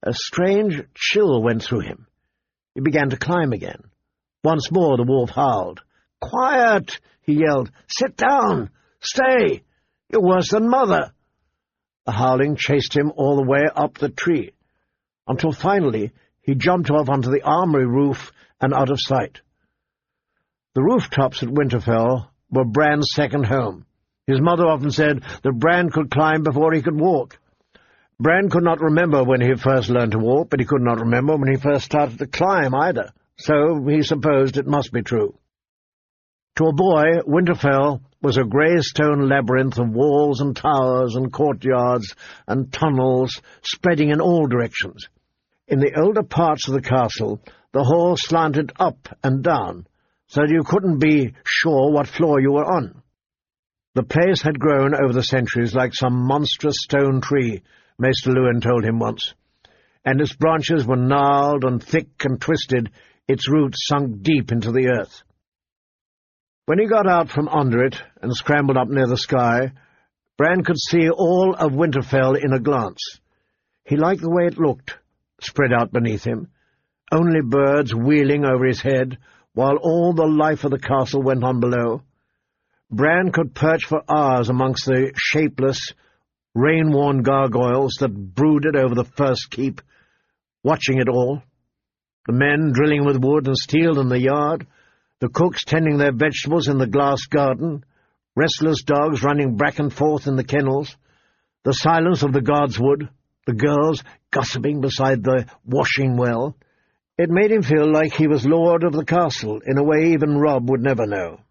A strange chill went through him. He began to climb again. Once more the wolf howled. "Quiet!" he yelled. "Sit down! Stay! You're worse than Mother!" The howling chased him all the way up the tree, until finally he jumped off onto the armory roof and out of sight. The rooftops at Winterfell were Bran's second home. His mother often said that Bran could climb before he could walk. Bran could not remember when he first learned to walk, but he could not remember when he first started to climb either, so he supposed it must be true. To a boy, Winterfell was a grey stone labyrinth of walls and towers and courtyards and tunnels spreading in all directions. In the older parts of the castle, the hall slanted up and down, so that you couldn't be sure what floor you were on. The place had grown over the centuries like some monstrous stone tree, Maester Luwin told him once, and its branches were gnarled and thick and twisted, its roots sunk deep into the earth. When he got out from under it and scrambled up near the sky, Bran could see all of Winterfell in a glance. He liked the way it looked, spread out beneath him, only birds wheeling over his head, while all the life of the castle went on below. Bran could perch for hours amongst the shapeless, rain-worn gargoyles that brooded over the first keep, watching it all. The men drilling with wood and steel in the yard, the cooks tending their vegetables in the glass garden, restless dogs running back and forth in the kennels, the silence of the guardswood, the girls gossiping beside the washing well. It made him feel like he was lord of the castle in a way even Robb would never know.